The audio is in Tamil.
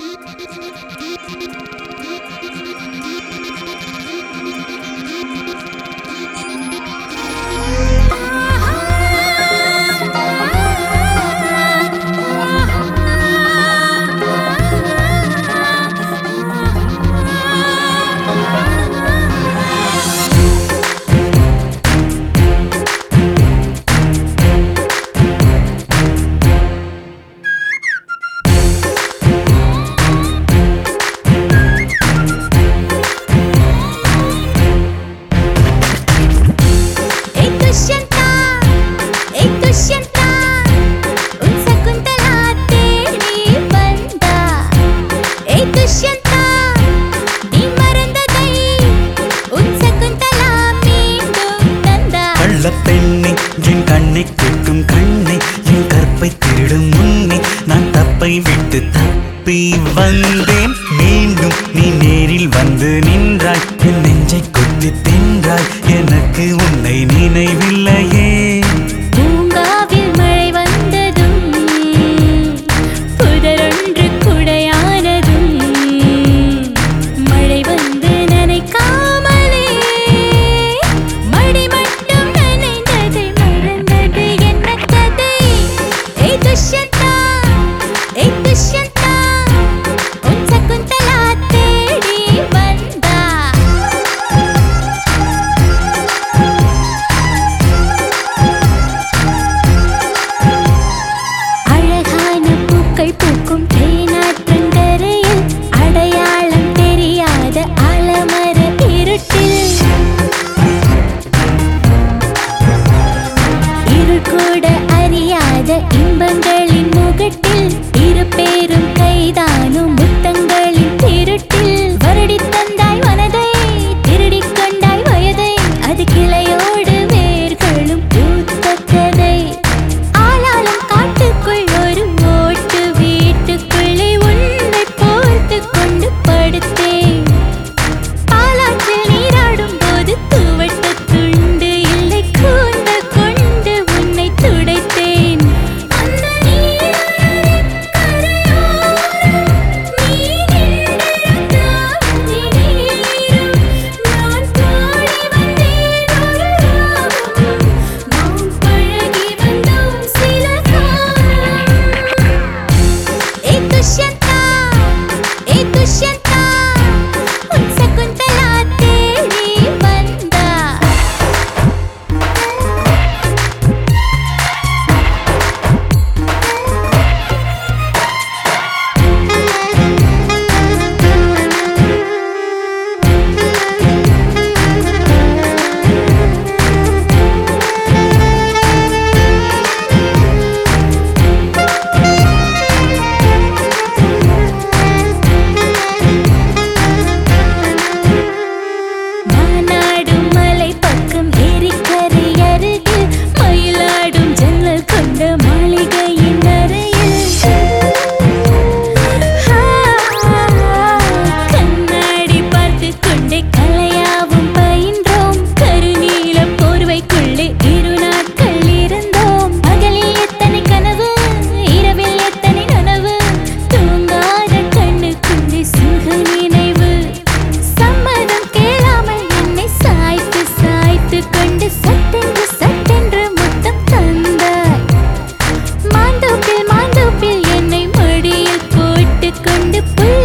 விட்டு தப்பி வந்தேன் மீண்டும் நீ நேரில் வந்து நின்றாய் என் நெஞ்சை கொத்தி தின்றாய் எனக்கு உன்னை நினைவில்லையே பூங்காவில் மழை வந்ததும் புதரொன்று குடையானதும் மழை வந்து நனைக்காமலே மடி மட்டும் நனைந்ததை மறந்தது என்ன கதை துஷ்யந்தா துஷ்யந்தா உன் சகுந்தலா தேடி வந்தா அழகான பூக்கள் பூக்கும் தேனாற்றங்கரையில் அடையாளம் தெரியாத ஆலமர இருட்டில் இருள் கூட அறியாத இன்பங்களின் முகட்டில் இரு பேரும் கைதானும் முத்தங்களின் திருட்டில் வருடி தந்தாய் மனதை திருடிக் கொண்டாய் வயதை அது கிளையோடு வேர்களும் பூத்த கதை ஆளாலும் காட்டுக்குள் ஒரு ஓட்டு வீட்டுக்குள்ளே உன்னை போர்த்து கொண்டு படுத்தேன் பாலாற்றில் நீராடும் போது துவட்ட துண்டு இல்லை கூந்தல் கொண்டு உன்னை துடைத்தேன் அந்த நீரின் கரையோரம் நீ நின்றிருந்தால் நீரும் நான் பாடி வந்தேன் ஒரு ராகம் நாம் பழகி வந்தோம் சில காலம் துஷ்யந்தா துஷ்யந்தா உன் சகுந்தலா தேடி வந்தா மானாடும் மலை பக்கம் ஏரிக்கரை அருகில் மயிலாடும் ஜன்னல் கொண்ட மாளிகையின் அறையில் கண்ணாடி பார்த்து கொண்டே கலையாவும் பயின்றோம் கருநீல போர்வைக்குள்ளே இரு நாட்கள் இருந்தோம் பகலில் எத்தனை கனவு இரவில் எத்தனை நனவு தூங்காத கண்ணுக்குள்ளே சுக நினைவு சம்மதம் கேளாமல் என்னை சாய்த்து சாய்த்து கொண்டு சட்டென்று சட்டென்று முத்தம் தந்தாய் மாந்தோப்பில் மாந்தோப்பில் என்னை மடியில் போட்டுக் கொண்டு